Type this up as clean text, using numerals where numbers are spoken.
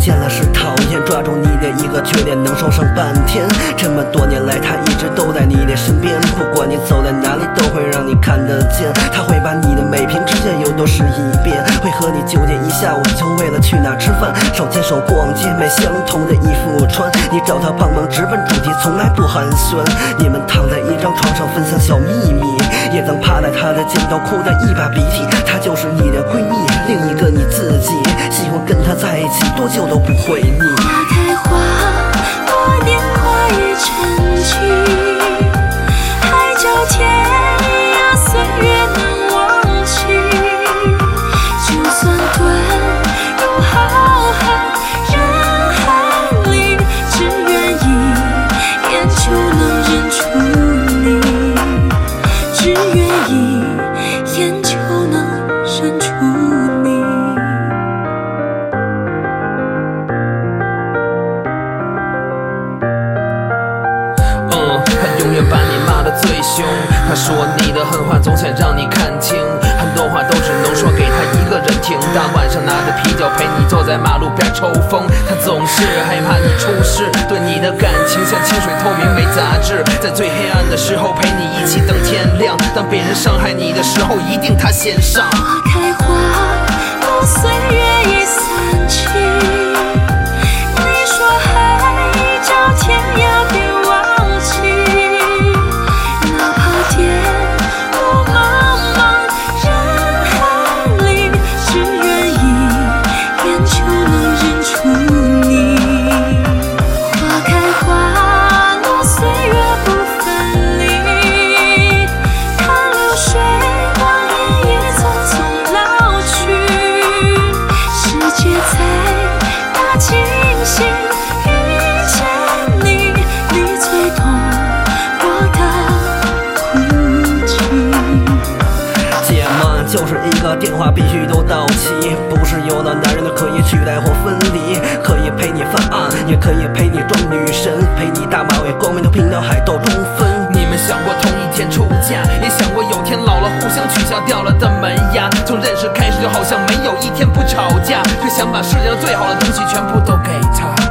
见了是讨厌，抓住你的一个缺点能受伤半天。这么多年来，他一直都在你的身边，不管你走在哪里，都会让你看得见。他会把你的每瓶指甲油都试一遍，会和你纠结一下午，就为了去哪吃饭。手牵手逛街，买相同的衣服穿，你找他帮忙直奔主题，从来不寒暄。你们躺在一张床上分享小秘密，也曾趴在他的肩头哭得一把鼻涕。她就是你的闺蜜，另一个你自己，喜欢跟他在一起，多久都不会腻。 花开花落，年华已沉寂，海角天涯，岁月难忘记。就算遁入浩瀚人海里，只愿一眼就能认出你，只愿一眼就能认出你。 他永远把你骂得最凶，他说你的狠话总想让你看清，很多话都只能说给他一个人听。大晚上拿着啤酒陪你坐在马路边抽风，他总是害怕你出事，对你的感情像清水透明没杂质，在最黑暗的时候陪你一起等天亮，当别人伤害你的时候，一定他先上。 花开花落，岁月已散去，你说海角天涯别忘记，哪怕跌入茫茫人海里，只愿一眼就能认出你。花开花落，岁月不分离，看流水光阴一匆匆老去，世界在大惊喜遇见你，你最懂我的哭泣。 姐们就是一个电话必须都到齐，不是有的男人都可以取代或分离，可以陪你犯案，也可以陪你装女神，陪你大马尾光明的平到海斗中分。 你们想过同一天出嫁，也想过有天老了互相取消掉了的门牙，从认识开始就好像没有一天不吵架，就想把世界上最好的东西全部都给他。